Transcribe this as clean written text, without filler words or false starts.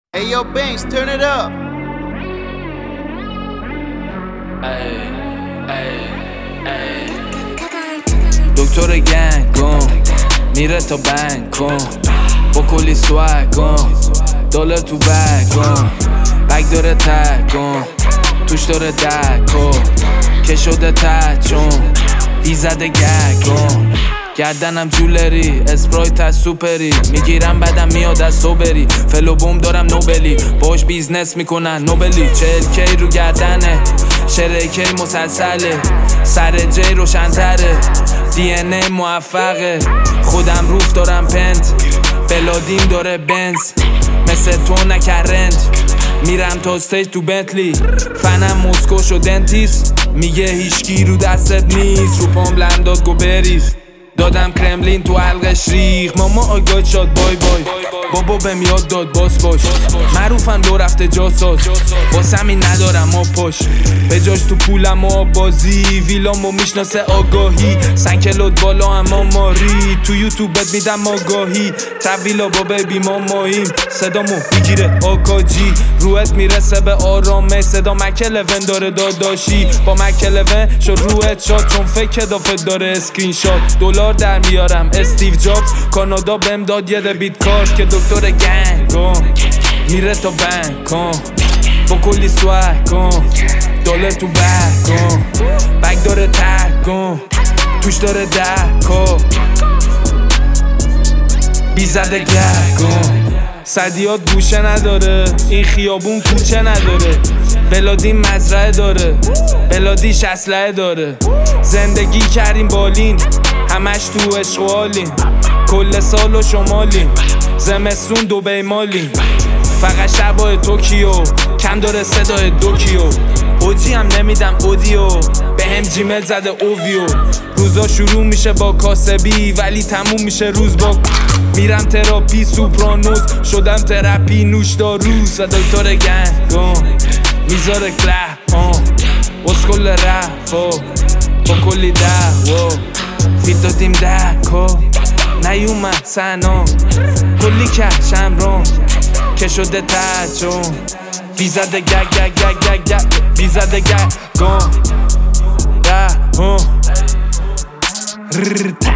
Hey yo Banks, turn it up. دکتر گنگم میره تا بنکم با کلی سوگم دلار تو بگم بگ داره تگم توش داره دکم که شده تچون ایزده گگم گردنم جولری اسپرایت از سوپری میگیرم بدم میاد از صبری فلو بوم دارم نوبلی باش بیزنس میکنن نوبلی 40K رو گردنه شرکی مسلسله سر جی روشن‌تره DNA موفقه خودم روف دارم پنت بلادیم داره بنز مثل تو نکرند میرم تا استیج تو بنتلی فنم مسکوش و دنتیس میگه هیچکی رو دستت نیست رو پام لم داد گو بریز دادم کرملین تو حلقش ریخ ماما آگاد شاد بای بای بابا بهم یاد داد باس باش معروفم دو رفته جاساز واسمی ندارم پاش به جاش تو پولم و بازی ویلامو میشناسه آگاهی سنکلوت بالا اما ماری تو یوتیوب بد میدم آگاهی طویلا با بیبی ماماییم صدامو میگیره آکاجی روحت میرسه به آرامه صدا مکلون داره داداشی با مکلون شد روحت شاد چون فکر دافت داره اسکرین شات دلار در میارم استیو جابز کانادا بهم داد یه دبیت کارت که دکتر گنگم میره تا بنکم با کلی سوگم دلار تو بگم بگ داره تگم توش داره دکم بیزده گگم صدیات گوشه نداره این خیابون کوچه نداره بلادی مزرعه داره بلادیش اسلحه داره زندگی کردیم بالین همش تو اشغالیم کل سال و شمالیم زمستون دبی مالیم فقط شبای توکیو کم داره صدای دوکیو اوجی هم نمیدم اودیو به هم جیمل زده اوویو روزا شروع میشه با کاسبی ولی تموم میشه روز با میرم تراپی سوپرانوز شدم تراپی نوشداروز و دکتر گنگم میذاره کله اسکل رفا با کلی دعوا فیت دادیم دکا نیومد سنا کلی کش امران که شده تجون بیزده گگ گگ گگ گگ گگ بیزده گگم